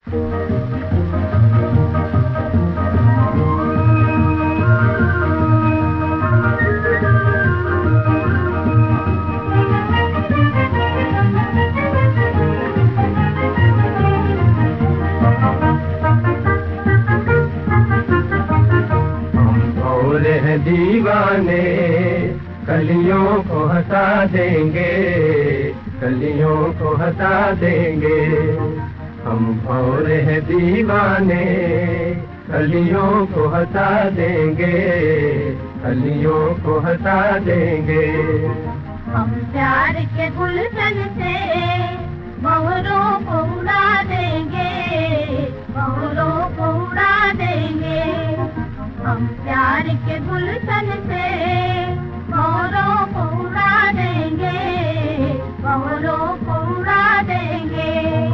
दीवाने कलियों को हंसा देंगे, कलियों को हंसा देंगे। हम भौरे हैं दीवाने कलियों को हंसा देंगे, कलियों को हंसा देंगे। हम प्यार के गुलशन से भंवरों को उड़ा देंगे, भंवरों को उड़ा देंगे। हम प्यार के गुलशन से भंवरों को उड़ा देंगे, भंवरों को उड़ा देंगे।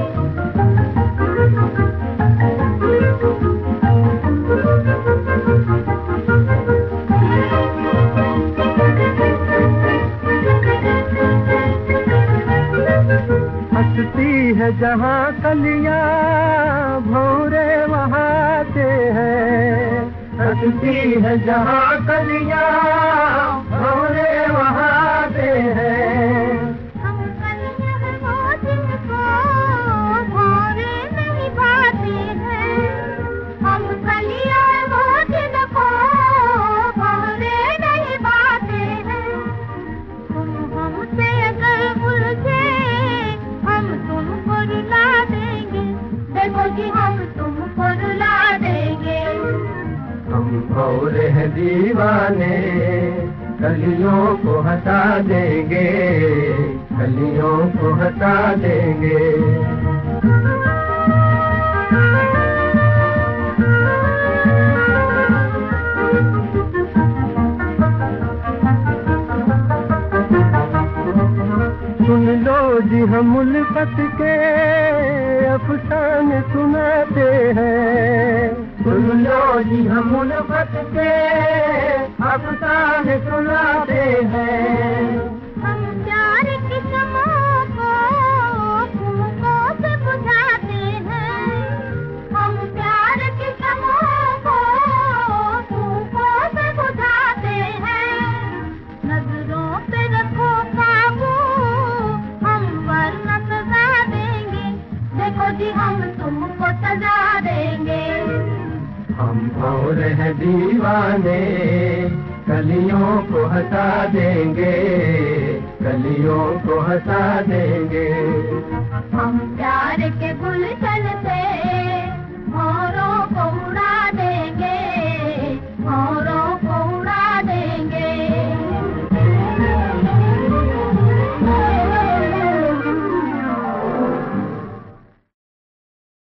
हंसती है जहाँ कलियाँ भौरे वहाँ आते हैं, हंसती है जहाँ कलियाँ भौरे वहाँ आते हैं। हम कलियाँ वो जिनको भौरे नहीं भाते हैं, हम कलियाँ वो जिनको भौरे नहीं भाते हैं। तुम हमसे अगर उलझे हम तुमको रुला देंगे, देखो जी हम तुमको रुला देंगे। हम भौरे हैं दीवाने कलियों को हंसा देंगे, कलियों को हंसा देंगे। सुन लो जी हम उल्फत के अफसाने सुनाते हैं, सुन लो जी हम उल्फत के अफसाने सुनाते हैं। हम प्यार की शम्मों को फूकों से बुझाते हैं, हम प्यार की शम्मों को फूकों से बुझाते हैं। नजरों पे रखो काबू हम वरना सजा देंगे, देखो जी हम तुमको सजा देंगे। हम भौरे हैं दीवाने कलियों को हंसा देंगे, कलियों को हंसा देंगे। हम प्यार के गुलशन